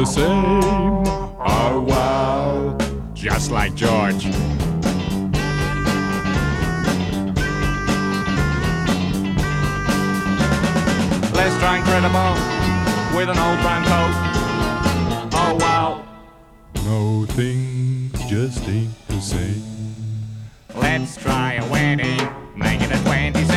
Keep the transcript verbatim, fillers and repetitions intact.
same. Oh wow, just like George. Let's try Incredible with an old time coat. Oh wow, no things just ain't the same. Let's try a wedding, make it a twenty-seven.